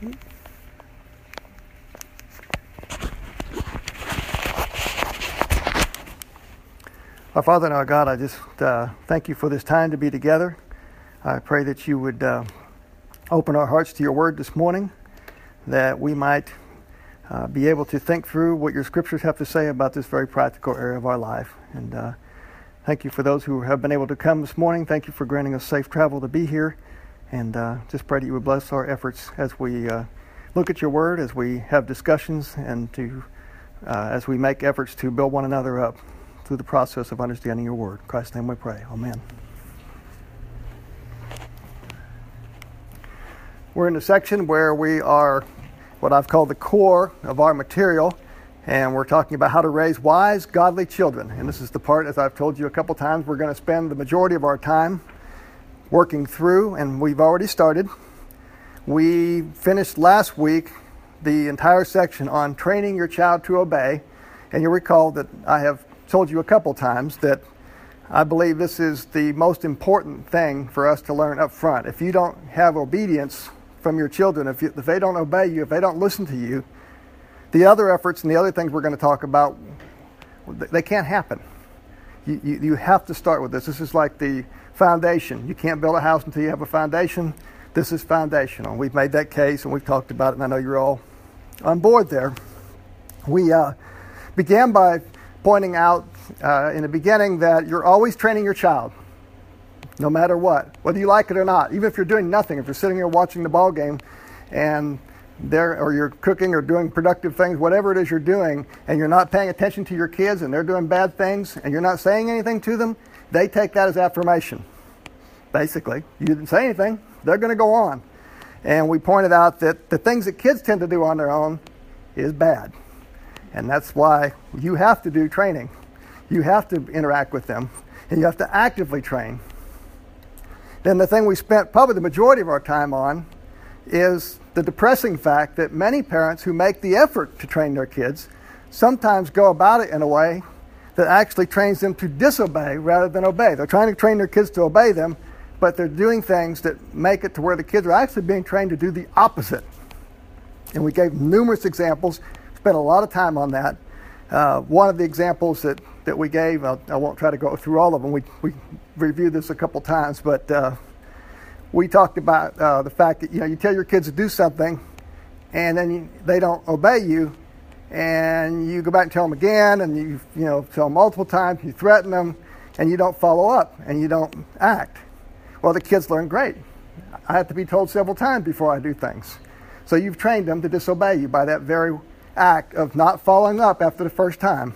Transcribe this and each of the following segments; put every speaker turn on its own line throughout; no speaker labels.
Our Father and our God, I just thank you for this time to be together. I pray that you would open our hearts to your word this morning, that we might be able to think through what your scriptures have to say about this very practical area of our life. And thank you for those who have been able to come this morning. Thank you for granting us safe travel to be here. And just pray that you would bless our efforts as we look at your word, as we have discussions, and as we make efforts to build one another up through the process of understanding your word. In Christ's name we pray. Amen. We're in the section where we are what I've called the core of our material, and we're talking about how to raise wise, godly children. And this is the part, as I've told you a couple times, we're going to spend the majority of our time working through, and we've already started. We finished last week the entire section on training your child to obey, and you'll recall that I have told you a couple times that I believe this is the most important thing for us to learn up front. If you don't have obedience from your children, if they don't obey you, if they don't listen to you, the other efforts and the other things we're going to talk about, they can't happen. You have to start with this. This is like the foundation. You can't build a house until you have a foundation. This is foundational. We've made that case and we've talked about it, and I know you're all on board there. We began by pointing out in the beginning that you're always training your child, no matter what, whether you like it or not. Even if you're doing nothing, if you're sitting here watching the ball game and or you're cooking or doing productive things, whatever it is you're doing, and you're not paying attention to your kids and they're doing bad things and you're not saying anything to them, they take that as affirmation. Basically, you didn't say anything, they're going to go on. And we pointed out that the things that kids tend to do on their own is bad. And that's why you have to do training. You have to interact with them, and you have to actively train. Then the thing we spent probably the majority of our time on is the depressing fact that many parents who make the effort to train their kids sometimes go about it in a way that actually trains them to disobey rather than obey. They're trying to train their kids to obey them, but they're doing things that make it to where the kids are actually being trained to do the opposite. And we gave numerous examples. Spent a lot of time on that. One of the examples that we gave, I won't try to go through all of them. We reviewed this a couple times, but we talked about the fact that you tell your kids to do something, and then they don't obey you, and you go back and tell them again, and you tell them multiple times, you threaten them, and you don't follow up, and you don't act. Well, the kids learn great. I have to be told several times before I do things. So you've trained them to disobey you by that very act of not following up after the first time.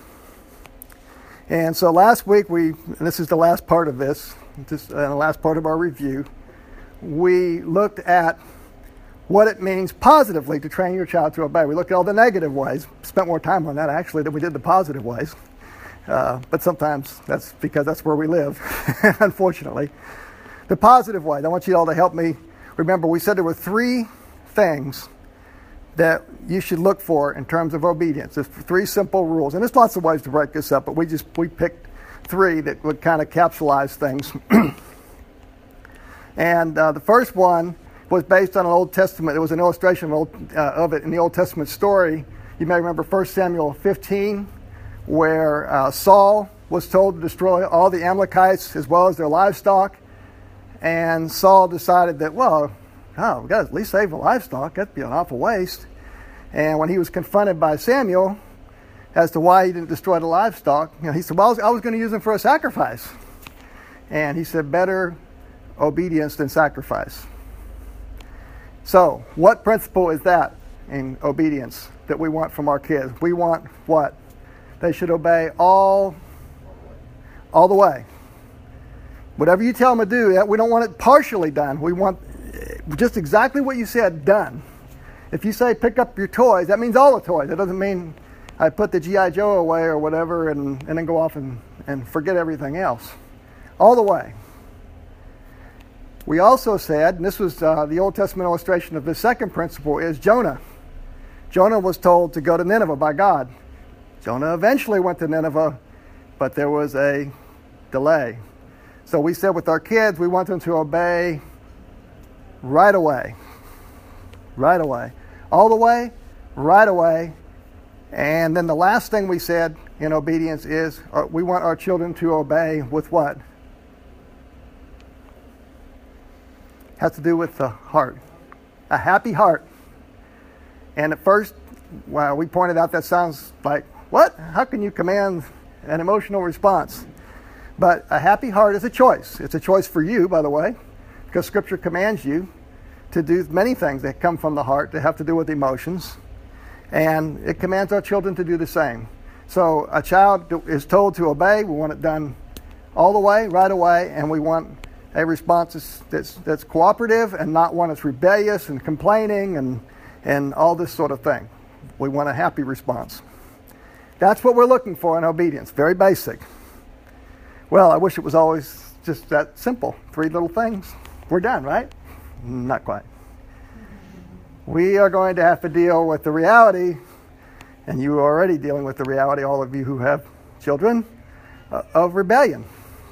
And so last week and this is the last part of this, the last part of our review, we looked at what it means positively to train your child to obey. We looked at all the negative ways, spent more time on that actually than we did the positive ways. But sometimes that's because that's where we live, unfortunately. The positive way, I want you all to help me remember, we said there were 3 things that you should look for in terms of obedience. There's 3 simple rules, and there's lots of ways to break this up, but we picked 3 that would kind of capsulize things. And the first one was based on an Old Testament. It was an illustration of it in the Old Testament story. You may remember 1 Samuel 15, where Saul was told to destroy all the Amalekites as well as their livestock, and Saul decided that, we've got to at least save the livestock. That'd be an awful waste. And when he was confronted by Samuel as to why he didn't destroy the livestock, he said, I was going to use them for a sacrifice. And he said, better obedience than sacrifice. So, what principle is that in obedience that we want from our kids? We want what? They should obey all the way. Whatever you tell them to do, we don't want it partially done. We want just exactly what you said done. If you say pick up your toys, that means all the toys. That doesn't mean I put the G.I. Joe away or whatever and then go off and forget everything else. All the way. We also said, and this was the Old Testament illustration of the second principle, is Jonah. Jonah was told to go to Nineveh by God. Jonah eventually went to Nineveh, but there was a delay. So we said with our kids, we want them to obey right away. Right away. all the way, right away. And then the last thing we said in obedience is we want our children to obey with what? Has to do with the heart. A happy heart. And at first, well, we pointed out that sounds like, what? How can you command an emotional response? But a happy heart is a choice. It's a choice for you, by the way, because Scripture commands you to do many things that come from the heart that have to do with emotions. And it commands our children to do the same. So a child is told to obey. We want it done all the way, right away, and we want a response that's cooperative and not one that's rebellious and complaining and all this sort of thing. We want a happy response. That's what we're looking for in obedience. Very basic. Well, I wish it was always just that simple. 3 little things. We're done, right? Not quite. We are going to have to deal with the reality, and you are already dealing with the reality, all of you who have children, of rebellion.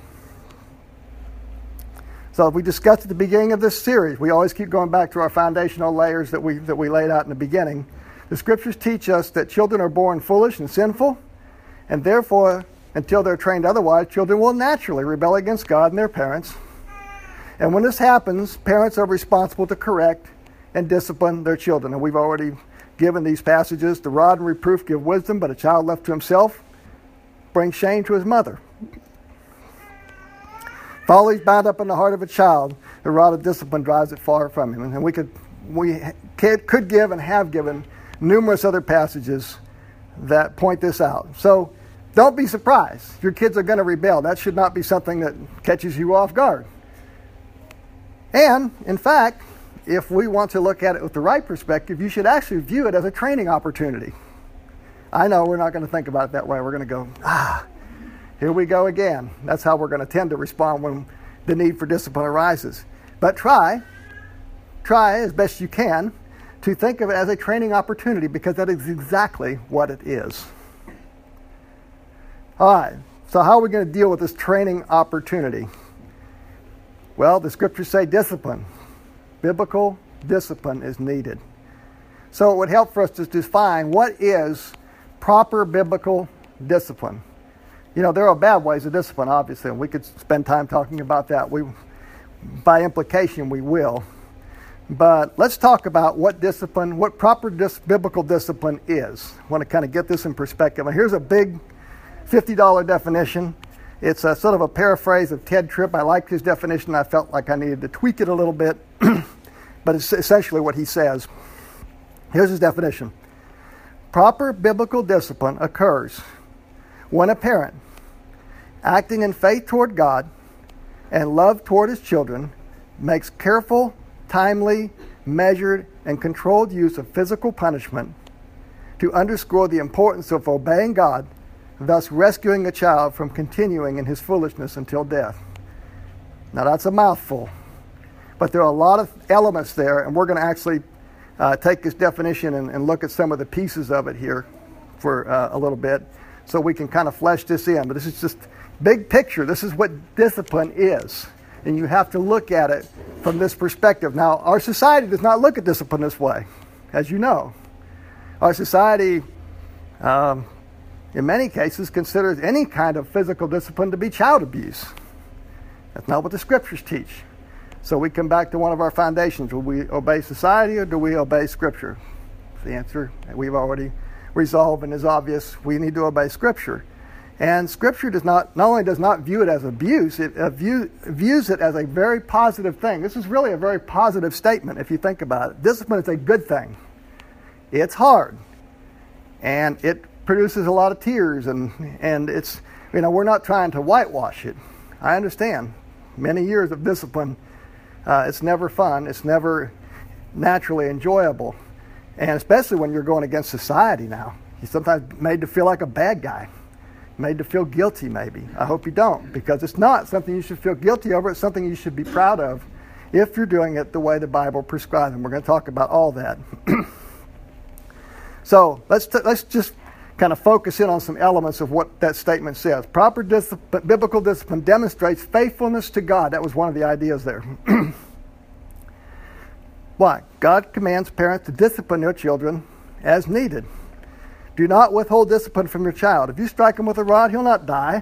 So we discussed at the beginning of this series, we always keep going back to our foundational layers that we laid out in the beginning. The Scriptures teach us that children are born foolish and sinful, and therefore, until they're trained otherwise, children will naturally rebel against God and their parents. And when this happens, parents are responsible to correct and discipline their children. And we've already given these passages. The rod and reproof give wisdom, but a child left to himself brings shame to his mother. Folly is bound up in the heart of a child. The rod of discipline drives it far from him. And we could give and have given numerous other passages that point this out. So don't be surprised. Your kids are going to rebel. That should not be something that catches you off guard. And, in fact, if we want to look at it with the right perspective, you should actually view it as a training opportunity. I know we're not going to think about it that way. We're going to go, here we go again. That's how we're going to tend to respond when the need for discipline arises. But try as best you can to think of it as a training opportunity, because that is exactly what it is. All right, so how are we going to deal with this training opportunity? Well, the Scriptures say discipline. Biblical discipline is needed. So it would help for us to define what is proper biblical discipline. You know, there are bad ways of discipline, obviously, and we could spend time talking about that. By implication, we will. But let's talk about what proper biblical discipline is. I want to kind of get this in perspective. And here's a big $50 definition. It's a sort of a paraphrase of Ted Tripp. I liked his definition. I felt like I needed to tweak it a little bit. But it's essentially what he says. Here's his definition. Proper biblical discipline occurs when a parent, acting in faith toward God and love toward his children, makes careful, timely, measured, and controlled use of physical punishment to underscore the importance of obeying God, thus rescuing a child from continuing in his foolishness until death. Now that's a mouthful, but there are a lot of elements there, and we're going to actually take this definition and look at some of the pieces of it here for a little bit, so we can kind of flesh this in. But this is just big picture. This is what discipline is, and you have to look at it from this perspective. Now, our society does not look at discipline this way, as you know. Our society, in many cases, considers any kind of physical discipline to be child abuse. That's not what the Scriptures teach. So we come back to one of our foundations. Will we obey society or do we obey Scripture? The answer we've already resolved and is obvious. We need to obey Scripture. And Scripture not only does not view it as abuse, it views it as a very positive thing. This is really a very positive statement if you think about it. Discipline is a good thing. It's hard. And it produces a lot of tears, and it's, we're not trying to whitewash it. I understand. Many years of discipline, it's never fun. It's never naturally enjoyable. And especially when you're going against society now. You're sometimes made to feel like a bad guy. Made to feel guilty, maybe. I hope you don't, because it's not something you should feel guilty over. It's something you should be proud of if you're doing it the way the Bible prescribes. And we're going to talk about all that. So let's just kind of focus in on some elements of what that statement says. Proper biblical discipline demonstrates faithfulness to God. That was one of the ideas there. Why? God commands parents to discipline their children as needed. Do not withhold discipline from your child. If you strike him with a rod, he'll not die.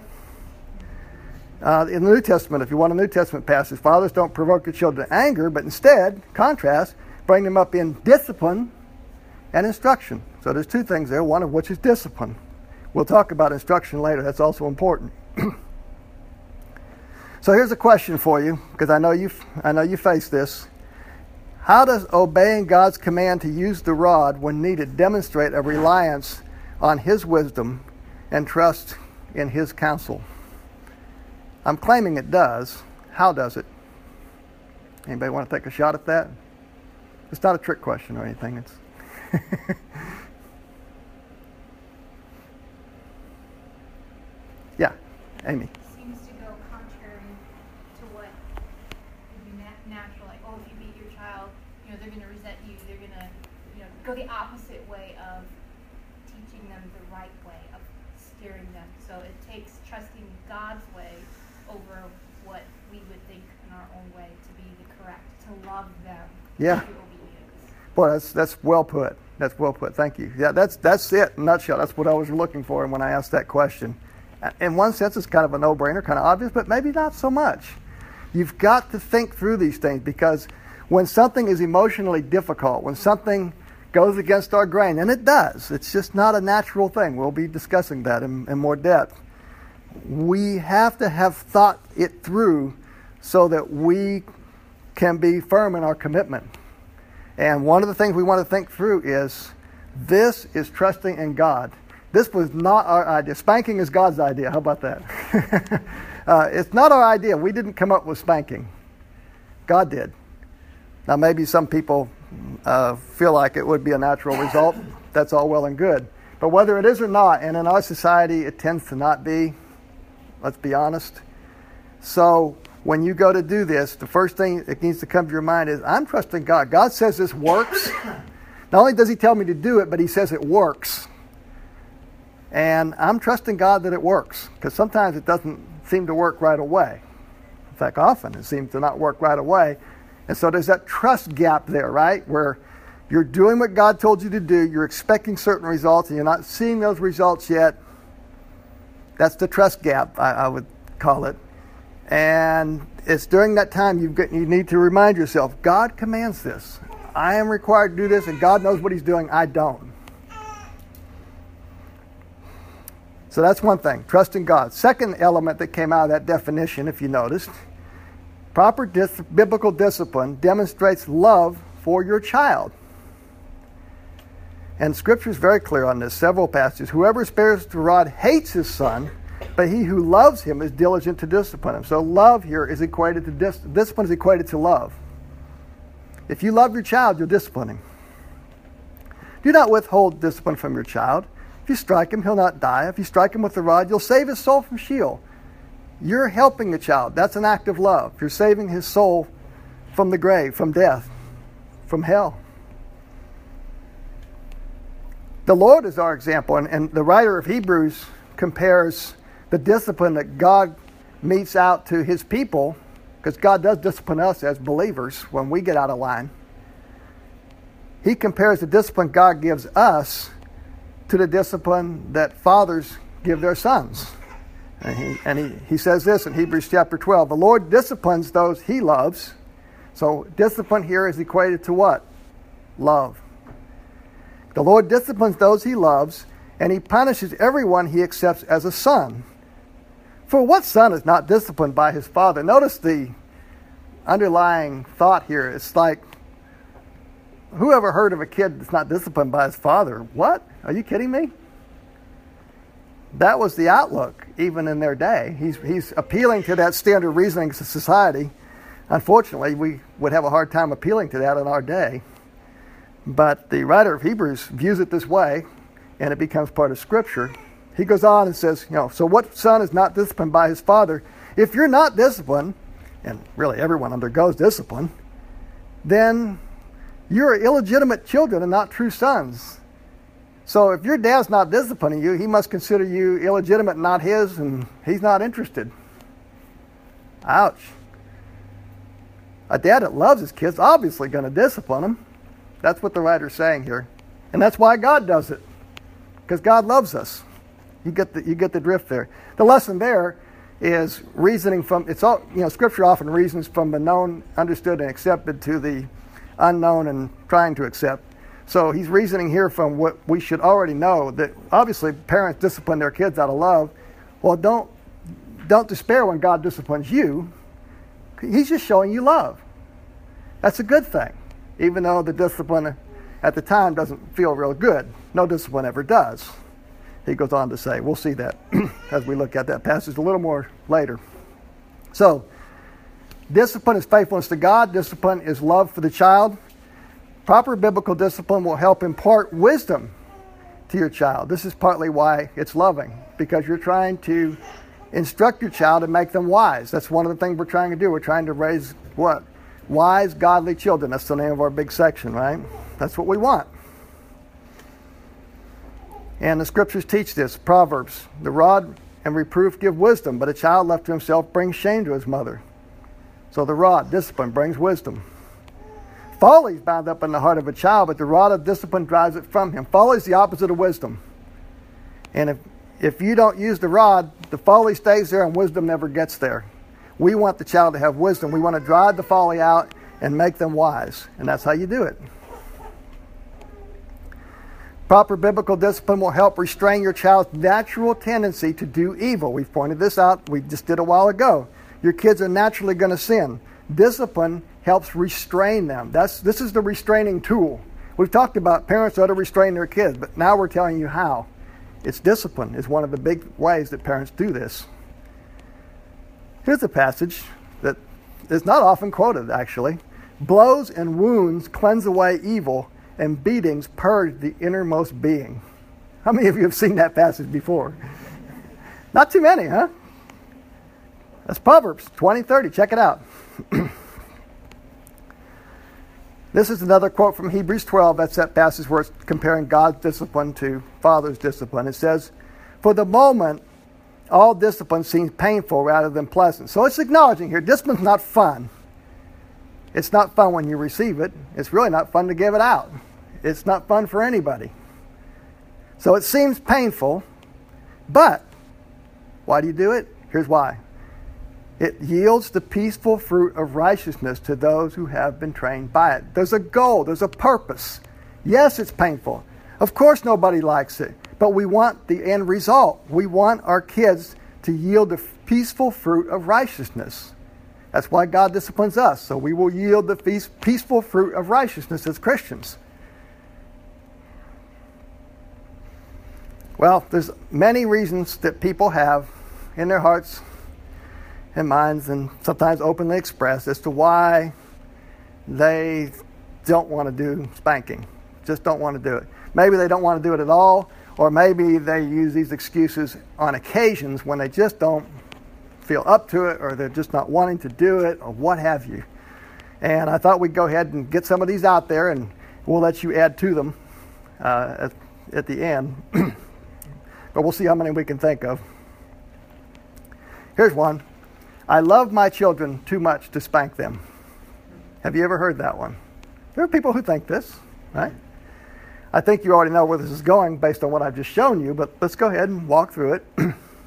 In the New Testament, if you want a New Testament passage, fathers, don't provoke your children to anger, but instead, contrast, bring them up in discipline and instruction. So there's two things there, one of which is discipline. We'll talk about instruction later. That's also important. So here's a question for you, because I know you face this. How does obeying God's command to use the rod when needed demonstrate a reliance on His wisdom and trust in His counsel? I'm claiming it does. How does it? Anybody want to take a shot at that? It's not a trick question or anything. It's yeah, Amy.
Seems to go contrary to what would be natural. Like, oh, if you beat your child, they're going to resent you. They're going to, go the opposite way of teaching them the right way, of steering them. So it takes trusting God's way over what we would think in our own way to be the correct, to love them.
Yeah.
Through obedience.
Boy, that's well put. That's well put. Thank you. Yeah, that's it in a nutshell. That's what I was looking for when I asked that question. In one sense, it's kind of a no-brainer, kind of obvious, but maybe not so much. You've got to think through these things, because when something is emotionally difficult, when something goes against our grain, and it does, it's just not a natural thing. We'll be discussing that in more depth. We have to have thought it through so that we can be firm in our commitment. And one of the things we want to think through is, this is trusting in God. This was not our idea. Spanking is God's idea. How about that? It's not our idea. We didn't come up with spanking. God did. Now, maybe some people feel like it would be a natural result. That's all well and good. But whether it is or not, and in our society it tends to not be, let's be honest. So when you go to do this, the first thing that needs to come to your mind is, I'm trusting God. God says this works. Not only does He tell me to do it, but He says it works. And I'm trusting God that it works, because sometimes it doesn't seem to work right away. In fact, often it seems to not work right away. And so there's that trust gap there, right? Where you're doing what God told you to do, you're expecting certain results, and you're not seeing those results yet. That's the trust gap, I would call it. And it's during that time you need to remind yourself, God commands this. I am required to do this, and God knows what He's doing. I don't. So that's one thing, trusting God. Second element that came out of that definition, if you noticed, proper biblical discipline demonstrates love for your child. And Scripture is very clear on this, several passages. Whoever spares the rod hates his son, but he who loves him is diligent to discipline him. So love here is equated to discipline is equated to love. If you love your child, you'll discipline him. Do not withhold discipline from your child. If you strike him, he'll not die. If you strike him with the rod, you'll save his soul from Sheol. You're helping the child. That's an act of love. You're saving his soul from the grave, from death, from hell. The Lord is our example, and the writer of Hebrews compares the discipline that God metes out to His people, because God does discipline us as believers when we get out of line. He compares the discipline God gives us to the discipline that fathers give their sons. And he says this in Hebrews chapter 12. The Lord disciplines those He loves. So discipline here is equated to what? Love. The Lord disciplines those He loves, and He punishes everyone He accepts as a son. For what son is not disciplined by his father? Notice the underlying thought here. It's like, who ever heard of a kid that's not disciplined by his father? What? Are you kidding me? That was the outlook, even in their day. He's appealing to that standard reasoning society. Unfortunately, we would have a hard time appealing to that in our day. But the writer of Hebrews views it this way, and it becomes part of Scripture. He goes on and says, so what son is not disciplined by his father? If you're not disciplined, and really everyone undergoes discipline, then you're illegitimate children and not true sons. So if your dad's not disciplining you, he must consider you illegitimate, not his, and he's not interested. Ouch. A dad that loves his kids obviously going to discipline them. That's what the writer's saying here. And that's why God does it. Because God loves us. You get the drift there. The lesson there is reasoning from, it's all, Scripture often reasons from the known, understood, and accepted to the unknown and trying to accept. So he's reasoning here from what we should already know, that obviously parents discipline their kids out of love. Well, don't despair when God disciplines you. He's just showing you love. That's a good thing, even though the discipline at the time doesn't feel real good. No discipline ever does. He goes on to say, we'll see that as we look at that passage a little more later. So, discipline is faithfulness to God. Discipline is love for the child. Proper biblical discipline will help impart wisdom to your child. This is partly why it's loving, because you're trying to instruct your child and make them wise. That's one of the things we're trying to do. We're trying to raise what? Wise, godly children. That's the name of our big section, right? That's what we want. And the scriptures teach this. Proverbs, the rod and reproof give wisdom, but a child left to himself brings shame to his mother. So the rod, discipline, brings wisdom. Folly is bound up in the heart of a child, but the rod of discipline drives it from him. Folly is the opposite of wisdom. And if you don't use the rod, the folly stays there and wisdom never gets there. We want the child to have wisdom. We want to drive the folly out and make them wise. And that's how you do it. Proper biblical discipline will help restrain your child's natural tendency to do evil. We've pointed this out. We just did a while ago. Your kids are naturally going to sin. Discipline helps restrain them. This is the restraining tool. We've talked about parents ought to restrain their kids, but now we're telling you how. It's discipline is one of the big ways that parents do this. Here's a passage that is not often quoted, actually. Blows and wounds cleanse away evil, and beatings purge the innermost being. How many of you have seen that passage before? Not too many, huh? That's Proverbs 20:30. Check it out. This is another quote from Hebrews 12. That's that passage where it's comparing God's discipline to Father's discipline. It says, for the moment, all discipline seems painful rather than pleasant. So it's acknowledging here, discipline's not fun. It's not fun when you receive it. It's really not fun to give it out. It's not fun for anybody. So it seems painful, but why do you do it? Here's why. It yields the peaceful fruit of righteousness to those who have been trained by it. There's a goal. There's a purpose. Yes, it's painful. Of course nobody likes it, but we want the end result. We want our kids to yield the peaceful fruit of righteousness. That's why God disciplines us, so we will yield the peaceful fruit of righteousness as Christians. Well, there's many reasons that people have in their hearts and minds, and sometimes openly expressed, as to why they don't want to do spanking. Just don't want to do it. Maybe they don't want to do it at all, or maybe they use these excuses on occasions when they just don't feel up to it, or they're just not wanting to do it, or what have you. And I thought we'd go ahead and get some of these out there, and we'll let you add to them at the end. But we'll see how many we can think of. Here's one. I love my children too much to spank them. Have you ever heard that one? There are people who think this, right? I think you already know where this is going based on what I've just shown you, but let's go ahead and walk through it.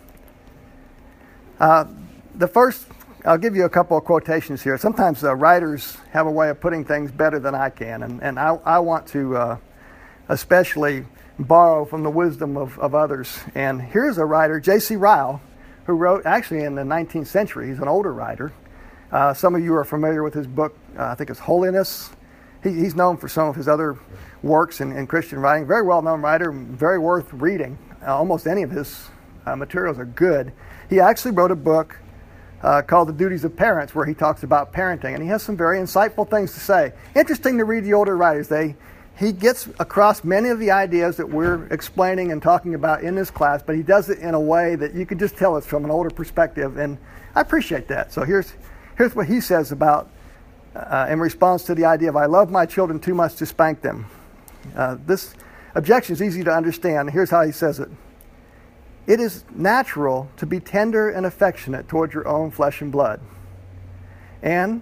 The first, I'll give you a couple of quotations here. Sometimes writers have a way of putting things better than I can, and I want to especially borrow from the wisdom of others. And here's a writer, J.C. Ryle, who wrote actually in the 19th century. He's an older writer. Some of you are familiar with his book, I think it's Holiness. He's known for some of his other works in Christian writing. Very well-known writer, very worth reading. Almost any of his materials are good. He actually wrote a book called The Duties of Parents, where he talks about parenting, and he has some very insightful things to say. Interesting to read the older writers. He gets across many of the ideas that we're explaining and talking about in this class, but he does it in a way that you can just tell it's from an older perspective, and I appreciate that. So here's what he says about, in response to the idea of I love my children too much to spank them. This objection is easy to understand. Here's how he says it. It is natural to be tender and affectionate toward your own flesh and blood. And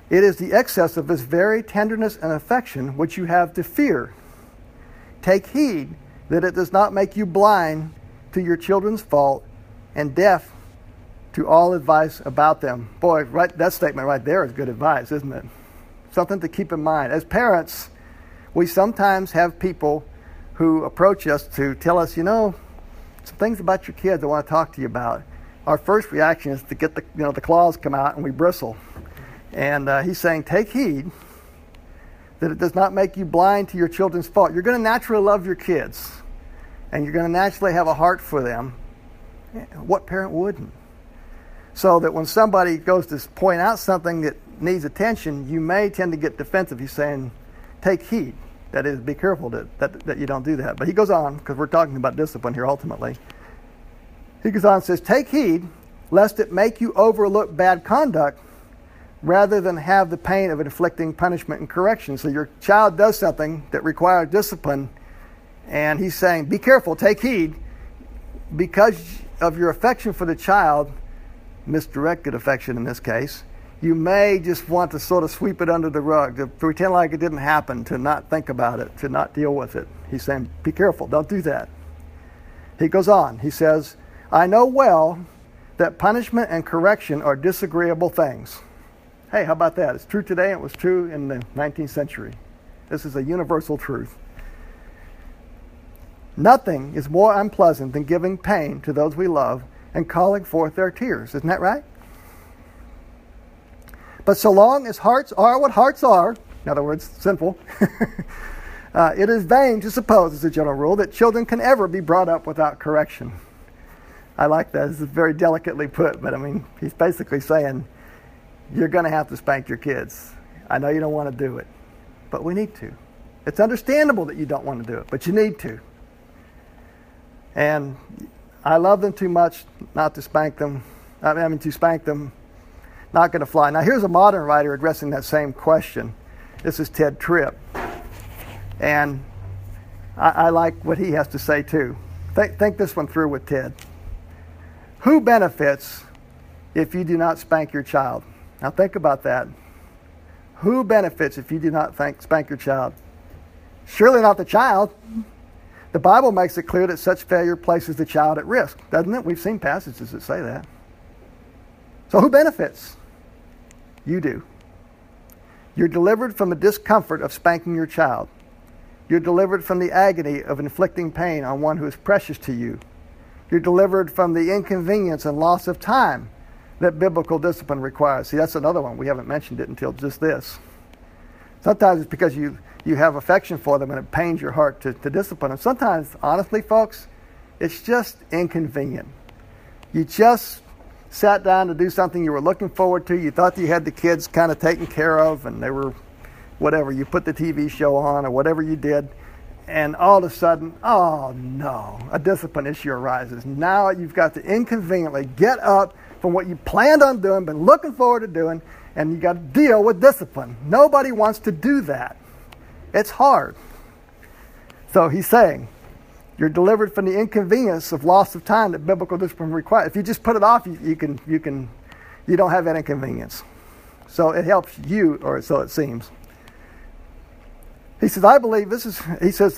It is the excess of this very tenderness and affection which you have to fear. Take heed that it does not make you blind to your children's fault and deaf to all advice about them. Boy, that statement right there is good advice, isn't it? Something to keep in mind. As parents, we sometimes have people who approach us to tell us, some things about your kids I want to talk to you about. Our first reaction is to get the claws come out and we bristle. And he's saying, take heed that it does not make you blind to your children's fault. You're going to naturally love your kids, and you're going to naturally have a heart for them. What parent wouldn't? So that when somebody goes to point out something that needs attention, you may tend to get defensive. He's saying, take heed. That is, be careful that you don't do that. But he goes on, because we're talking about discipline here ultimately. He goes on and says, take heed lest it make you overlook bad conduct rather than have the pain of inflicting punishment and correction. So your child does something that requires discipline, and he's saying, be careful, take heed, because of your affection for the child, misdirected affection in this case, you may just want to sort of sweep it under the rug, to pretend like it didn't happen, to not think about it, to not deal with it. He's saying, be careful, don't do that. He goes on, he says, I know well that punishment and correction are disagreeable things. Hey, how about that? It's true today, and it was true in the 19th century. This is a universal truth. Nothing is more unpleasant than giving pain to those we love and calling forth their tears. Isn't that right? But so long as hearts are what hearts are, in other words, sinful, it is vain to suppose, as a general rule, that children can ever be brought up without correction. I like that. This is very delicately put, but he's basically saying, you're going to have to spank your kids. I know you don't want to do it, but we need to. It's understandable that you don't want to do it, but you need to. And I love them too much not to spank them. To spank them, not going to fly. Now, here's a modern writer addressing that same question. This is Ted Tripp. And I like what he has to say, too. Think this one through with Ted. Who benefits if you do not spank your child? Now, think about that. Who benefits if you do not spank your child? Surely not the child. The Bible makes it clear that such failure places the child at risk, doesn't it? We've seen passages that say that. So who benefits? You do. You're delivered from the discomfort of spanking your child. You're delivered from the agony of inflicting pain on one who is precious to you. You're delivered from the inconvenience and loss of time that biblical discipline requires. See, that's another one. We haven't mentioned it until just this. Sometimes it's because you have affection for them and it pains your heart to discipline them. Sometimes, honestly, folks, it's just inconvenient. You just sat down to do something you were looking forward to. You thought you had the kids kind of taken care of, and they were whatever. You put the TV show on or whatever you did, and all of a sudden, oh no, a discipline issue arises. Now you've got to inconveniently get up from what you planned on doing, been looking forward to doing, and you got to deal with discipline. Nobody wants to do that. It's hard. So he's saying, you're delivered from the inconvenience of loss of time that biblical discipline requires. If you just put it off, you don't have that inconvenience. So it helps you, or so it seems. He says, I believe this is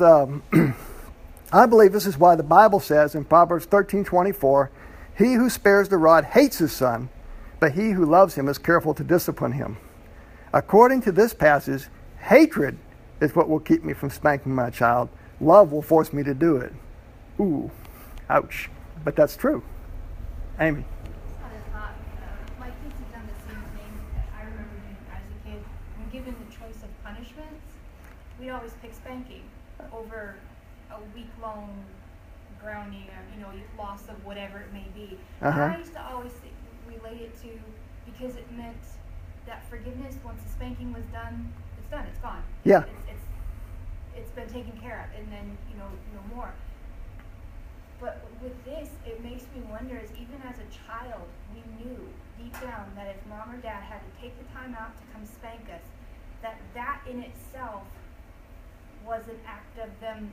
why the Bible says in Proverbs 13:24, he who spares the rod hates his son, but he who loves him is careful to discipline him. According to this passage, hatred is what will keep me from spanking my child. Love will force me to do it. Ooh, ouch. But that's true. Amy.
My kids have done the same thing. I remember as a kid, when given the choice of punishments, we'd always pick spanking over a week-long grounding or, loss of whatever it may be.
Uh-huh.
And I used to always relate it to, because it meant that forgiveness, once the spanking was done, it's gone.
Yeah.
It's been taken care of, and then, no more. But with this, it makes me wonder, is even as a child, we knew deep down that if mom or dad had to take the time out to come spank us, that in itself was an act of them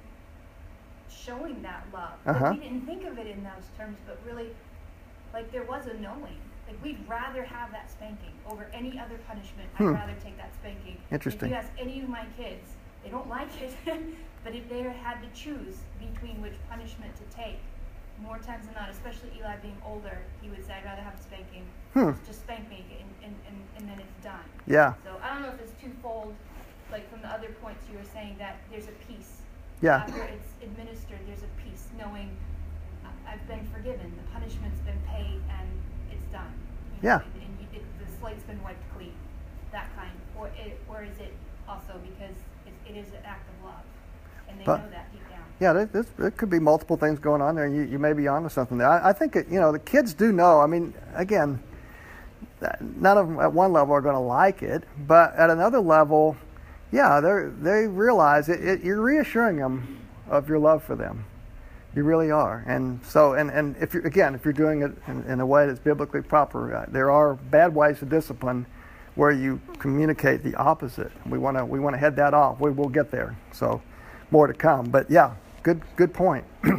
showing that love.
Uh-huh.
Like, we didn't think of it in those terms, but really, like, there was a knowing Like, we'd rather have that spanking over any other punishment. I'd rather take that spanking.
Interesting.
If you ask any of my kids, they don't like it, but if they had to choose between which punishment to take, more times than not, especially Eli being older, he would say, I'd rather have a spanking. Just spank me, and then it's done.
Yeah.
So I don't know if it's twofold, like from the other points you were saying, that there's a peace.
Yeah.
After it's administered, there's a peace, knowing I've been forgiven, the punishment's been paid, and it's done.
Yeah.
And the slate's been wiped clean, that kind. Or is it also because it is an act of love, and they know that deep down?
Yeah, there could be multiple things going on there, and you may be onto something there. I think, the kids do know. I mean, again, none of them at one level are going to like it, but at another level, yeah, they realize it. You're reassuring them of your love for them. You really are. And so, and if you're doing it in a way that's biblically proper, there are bad ways to discipline where you communicate the opposite. We want to head that off. We will get there. So, more to come. But yeah, good point. Well,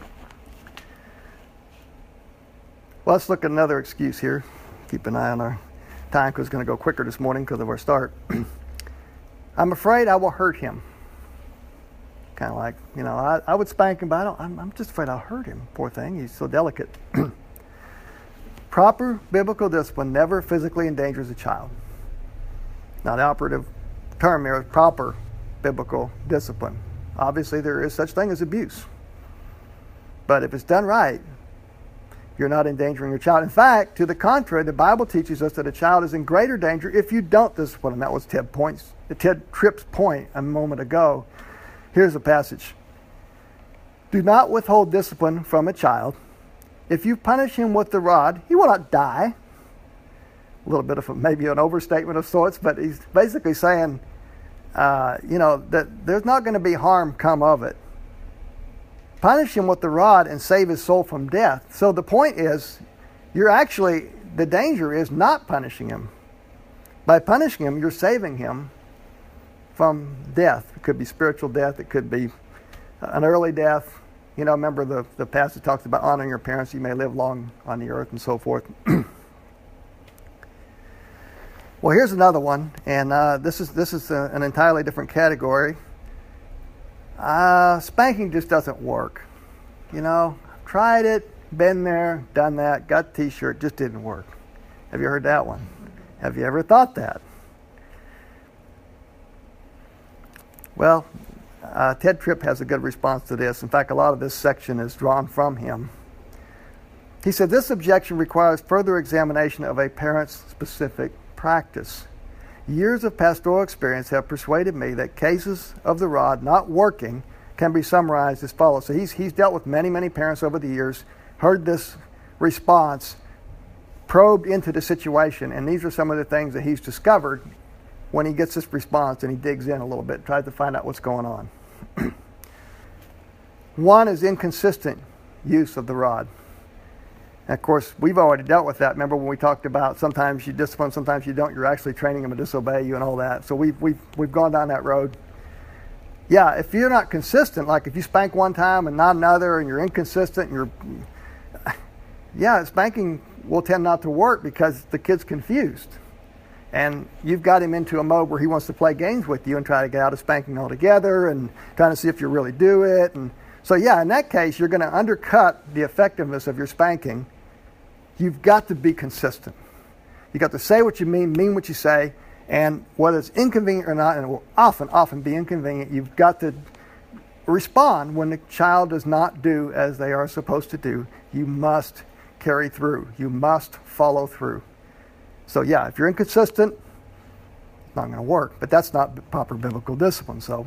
let's look at another excuse here. Keep an eye on our time because it's going to go quicker this morning because of our start. I'm afraid I will hurt him. Kind of like, I would spank him, but I'm just afraid I'll hurt him. Poor thing, he's so delicate. Proper biblical discipline never physically endangers a child. Now, the operative term here is proper biblical discipline. Obviously, there is such thing as abuse. But if it's done right, you're not endangering your child. In fact, to the contrary, the Bible teaches us that a child is in greater danger if you don't discipline him. That was Ted Tripp's point a moment ago. Here's a passage. Do not withhold discipline from a child. If you punish him with the rod, he will not die. A little bit of maybe an overstatement of sorts, but he's basically saying, that there's not going to be harm come of it. Punish him with the rod and save his soul from death. So the point is, the danger is not punishing him. By punishing him, you're saving him from death. It could be spiritual death. It could be an early death. Remember the passage talks about honoring your parents. You may live long on the earth and so forth. Well, here's another one, and this is an entirely different category. Spanking just doesn't work. I've tried it, been there, done that, got the T-shirt, just didn't work. Have you heard that one? Have you ever thought that? Well, Ted Tripp has a good response to this. In fact, a lot of this section is drawn from him. He said, this objection requires further examination of a parent's specific practice. Years of pastoral experience have persuaded me that cases of the rod not working can be summarized as follows. So he's dealt with many, many parents over the years, heard this response, probed into the situation, and these are some of the things that he's discovered when he gets this response and he digs in a little bit, tries to find out what's going on. One is inconsistent use of the rod. And of course, we've already dealt with that. Remember when we talked about sometimes you discipline, sometimes you don't. You're actually training them to disobey you and all that. So we've gone down that road. Yeah, if you're not consistent, like if you spank one time and not another, and you're inconsistent, spanking will tend not to work because the kid's confused. And you've got him into a mode where he wants to play games with you and try to get out of spanking altogether and trying to see if you really do it. And so, in that case, you're going to undercut the effectiveness of your spanking. You've got to be consistent. You've got to say what you mean what you say, and whether it's inconvenient or not, and it will often be inconvenient, you've got to respond when the child does not do as they are supposed to do. You must carry through. You must follow through. So if you're inconsistent, it's not going to work. But that's not proper biblical discipline. So,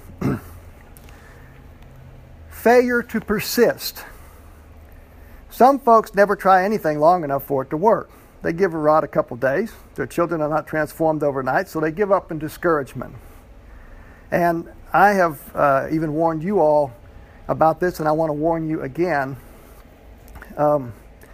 failure to persist. Some folks never try anything long enough for it to work. They give a rod a couple days. Their children are not transformed overnight, so they give up in discouragement. And I have even warned you all about this, and I want to warn you again. And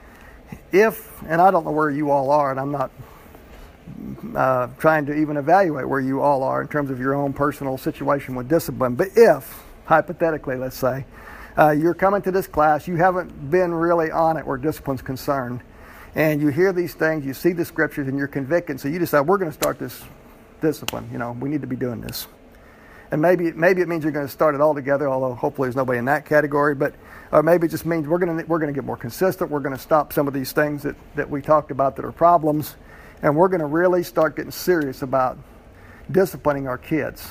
I don't know where you all are, and I'm not trying to even evaluate where you all are in terms of your own personal situation with discipline, but if, hypothetically, let's say, you're coming to this class, you haven't been really on it where discipline's concerned, And you hear these things, you see the scriptures, and you're convicted. So you decide, we're going to start this discipline. We need to be doing this. And maybe it means you're going to start it all together, although hopefully there's nobody in that category. Or maybe it just means we're going to get more consistent. We're going to stop some of these things that we talked about that are problems. And we're going to really start getting serious about disciplining our kids.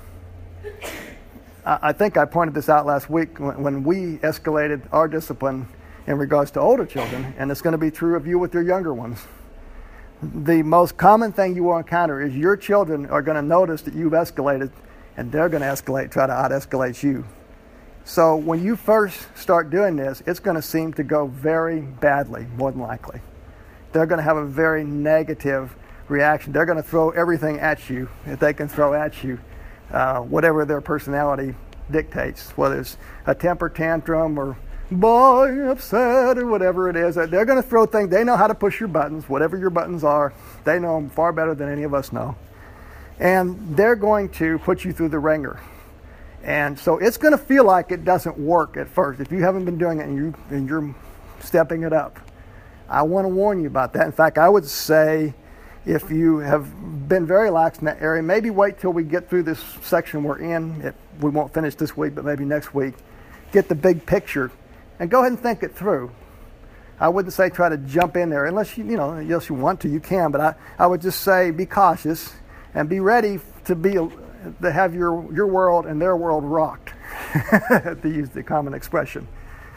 I think I pointed this out last week when we escalated our discipline in regards to older children, and it's going to be true of you with your younger ones. The most common thing you will encounter is your children are going to notice that you've escalated, and they're going to try to out-escalate you. So when you first start doing this, it's going to seem to go very badly, more than likely. They're going to have a very negative reaction. They're going to throw everything at you that they can throw at you, whatever their personality dictates, whether it's a temper tantrum or boy upset or whatever it is. They're going to throw things. They know how to push your buttons, whatever your buttons are. They know them far better than any of us know. And they're going to put you through the ringer. And so it's going to feel like it doesn't work at first. If you haven't been doing it and you're stepping it up, I want to warn you about that. In fact, I would say if you have been very lax in that area, maybe wait till we get through this section we're in. We won't finish this week, but maybe next week. Get the big picture and go ahead and think it through. I wouldn't say try to jump in there unless you want to. You can, but I would just say be cautious and be ready to have your world and their world rocked, to use the common expression.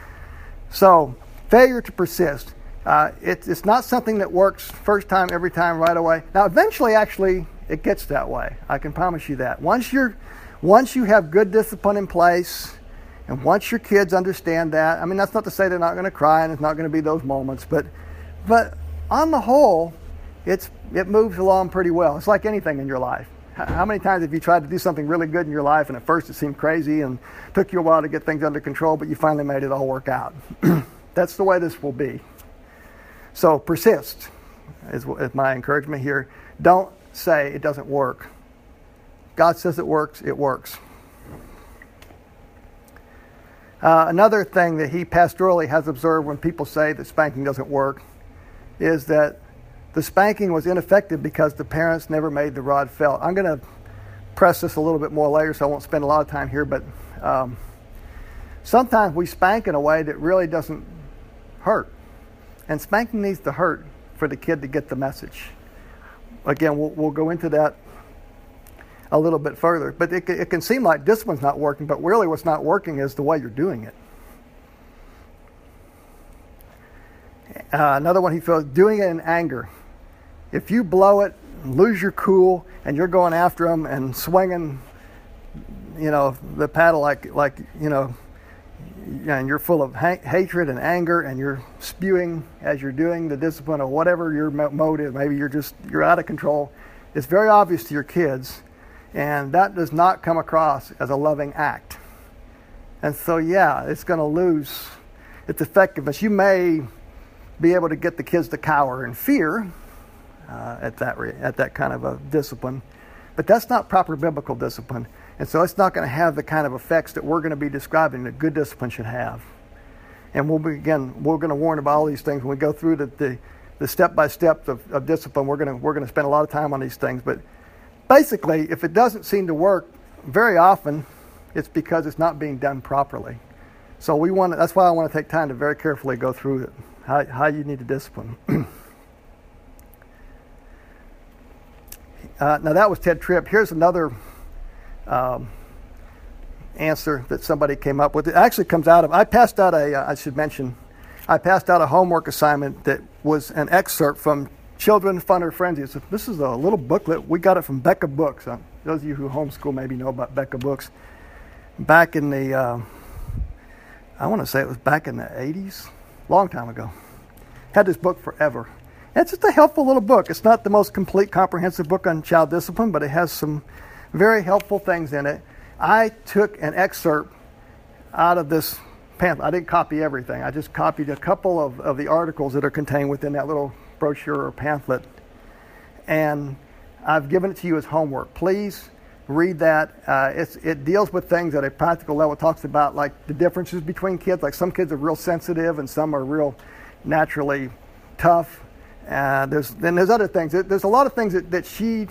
So, failure to persist. It's not something that works first time, every time, right away. Now, eventually, actually, it gets that way. I can promise you that. Once you have good discipline in place, and once your kids understand that, I mean, that's not to say they're not going to cry and it's not going to be those moments, but on the whole, it moves along pretty well. It's like anything in your life. How many times have you tried to do something really good in your life and at first it seemed crazy and took you a while to get things under control, but you finally made it all work out? That's the way this will be. So persist is my encouragement here. Don't say it doesn't work. God says it works, it works. Another thing that he pastorally has observed when people say that spanking doesn't work is that the spanking was ineffective because the parents never made the rod felt. I'm going to press this a little bit more later, so I won't spend a lot of time here, but sometimes we spank in a way that really doesn't hurt. And spanking needs to hurt for the kid to get the message. Again, we'll go into that a little bit further. But it can seem like discipline's not working, but really what's not working is the way you're doing it. Another one he feels, doing it in anger. If you blow it, lose your cool, and you're going after them and swinging, the paddle like and you're full of hatred and anger, and you're spewing as you're doing the discipline or whatever your motive, maybe you're out of control. It's very obvious to your kids, and that does not come across as a loving act. And so, it's going to lose its effectiveness. You may be able to get the kids to cower in fear at that kind of a discipline, but that's not proper biblical discipline. And so it's not going to have the kind of effects that we're going to be describing that good discipline should have. And we're going to warn about all these things when we go through the step-by-step of discipline. We're going to spend a lot of time on these things. But basically, if it doesn't seem to work, very often it's because it's not being done properly. So that's why I want to take time to very carefully go through it, how you need to discipline. Now that was Ted Tripp. Here's another answer that somebody came up with. It actually comes out of, I passed out a homework assignment that was an excerpt from Children, Fun, or Frenzy. This is a little booklet. We got it from Becca Books. Those of you who homeschool maybe know about Becca Books. Back in the, I want to say it was back in the 80s, long time ago. Had this book forever. It's just a helpful little book. It's not the most complete, comprehensive book on child discipline, but it has some very helpful things in it. I took an excerpt out of this pamphlet. I didn't copy everything. I just copied a couple of the articles that are contained within that little brochure or pamphlet. And I've given it to you as homework. Please read that. It deals with things at a practical level. It talks about like the differences between kids. Like some kids are real sensitive and some are real naturally tough. There's other things. There's a lot of things that she,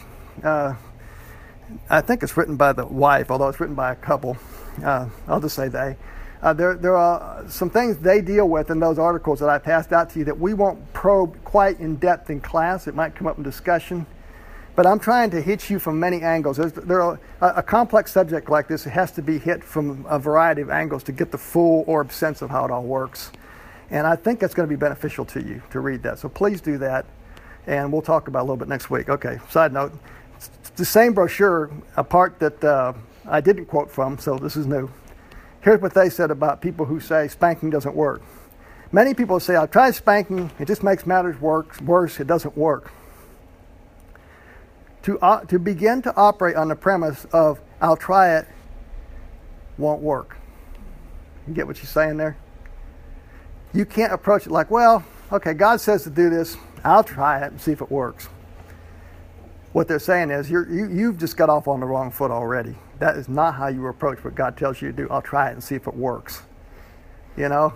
I think it's written by the wife, although it's written by a couple. I'll just say they. There are some things they deal with in those articles that I passed out to you that we won't probe quite in depth in class. It might come up in discussion. But I'm trying to hit you from many angles. A complex subject like this, it has to be hit from a variety of angles to get the full orb sense of how it all works. And I think that's going to be beneficial to you to read that. So please do that, and we'll talk about it a little bit next week. Okay, side note, the same brochure, a part that I didn't quote from, so this is new. Here's what they said about people who say spanking doesn't work. Many people say, I've tried spanking, it just makes matters worse, it doesn't work. To begin to operate on the premise of, I'll try it, won't work. You get what she's saying there? You can't approach it like, well, okay, God says to do this, I'll try it and see if it works. What they're saying is, you've just got off on the wrong foot already. That is not how you approach what God tells you to do. I'll try it and see if it works. You know?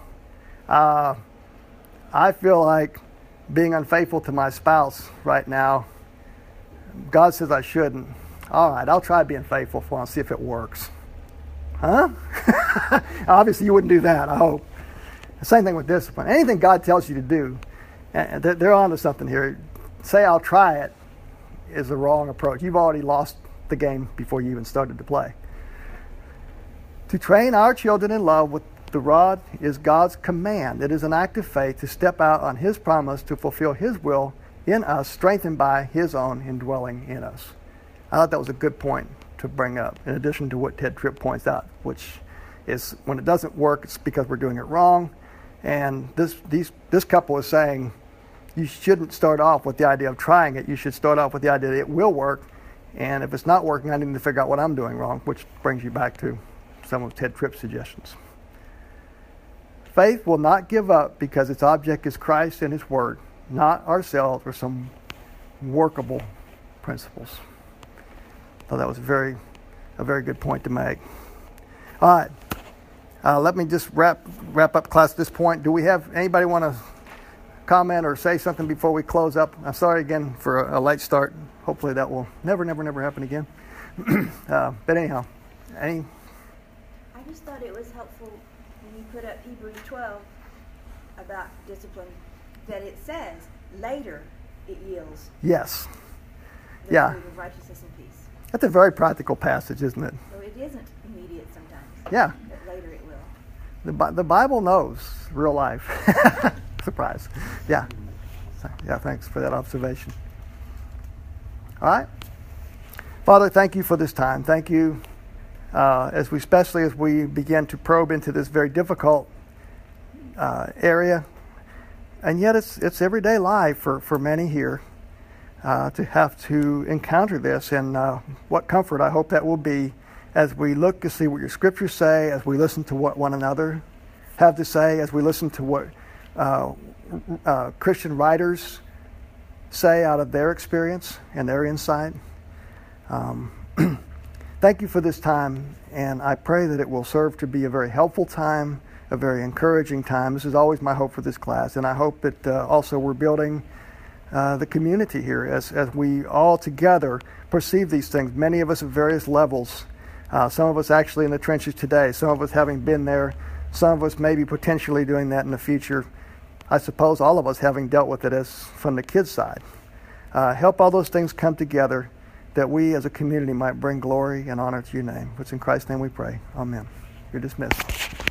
I feel like being unfaithful to my spouse right now, God says I shouldn't. All right, I'll try being faithful for him, see if it works. Huh? Obviously, you wouldn't do that, I hope. The same thing with discipline. Anything God tells you to do, and they're on to something here. Say, I'll try it, is the wrong approach. You've already lost the game before you even started to play. To train our children in love with the rod is God's command. It is an act of faith to step out on His promise to fulfill His will in us, strengthened by His own indwelling in us. I thought that was a good point to bring up, in addition to what Ted Tripp points out, which is when it doesn't work, it's because we're doing it wrong. And this couple is saying you shouldn't start off with the idea of trying it. You should start off with the idea that it will work. And if it's not working, I need to figure out what I'm doing wrong, which brings you back to some of Ted Tripp's suggestions. Faith will not give up because its object is Christ and His Word, not ourselves or some workable principles. So that was a very good point to make. All right. Let me just wrap up class at this point. Do we have anybody want to comment or say something before we close up? I'm sorry again for a late start. Hopefully that will never happen again. But anyhow,
I just thought it was helpful when you put up Hebrews 12 about discipline, that it says later it yields.
Yes.
The
Yeah.
fruit of righteousness and peace.
That's a very practical passage, isn't it?
So it isn't immediate sometimes.
Yeah.
But later it will.
The Bible knows real life. Surprise. Yeah. Yeah, thanks for that observation. All right. Father, thank you for this time. Thank you, especially as we begin to probe into this very difficult area. And yet it's everyday life for many here to have to encounter this. And what comfort I hope that will be as we look to see what your scriptures say, as we listen to what one another have to say, as we listen to what Christian writers say out of their experience and their insight. Thank you for this time, and I pray that it will serve to be a very helpful time, a very encouraging time. This is always my hope for this class, and I hope that also we're building the community here as we all together perceive these things, many of us at various levels. Some of us actually in the trenches today, some of us having been there, some of us maybe potentially doing that in the future. I suppose all of us having dealt with it as from the kids' side. Help all those things come together that we as a community might bring glory and honor to your name. It's in Christ's name we pray. Amen. You're dismissed.